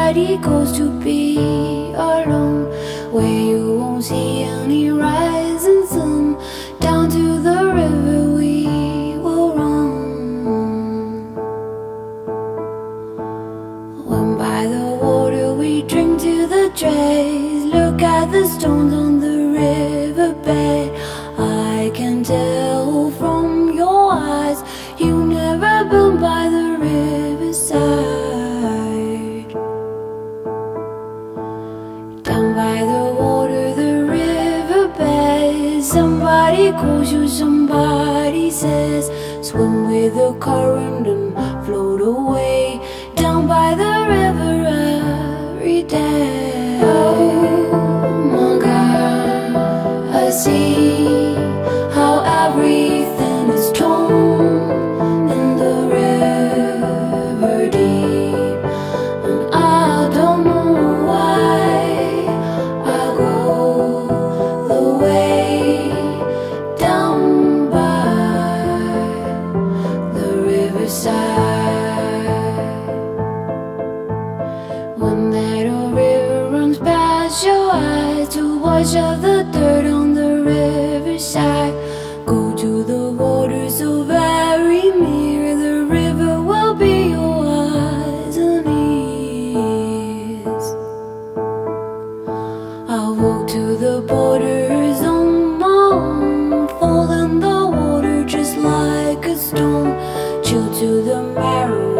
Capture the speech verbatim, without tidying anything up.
somebody goes to be alone, where you won't see any rising sun. Down to the river we will run. When by the water we drink to the dregs, look at the stones on the riverbed. I can tell from your eyes you've never been by the riverside. Down by the water, the riverbed, somebody calls you, somebody says, swim with the current and float away. Down by the river every day. Oh my God, I see how everything is torn in the river deep, and I don't know why I go the way down by the riverside. When that old river runs past your eyes to wash off the dirt on the riverside, go to the water so very near, the river will be your eyes and ears. I'll walk to the borders on my own, fall in the water just like a stone, chill to the marrow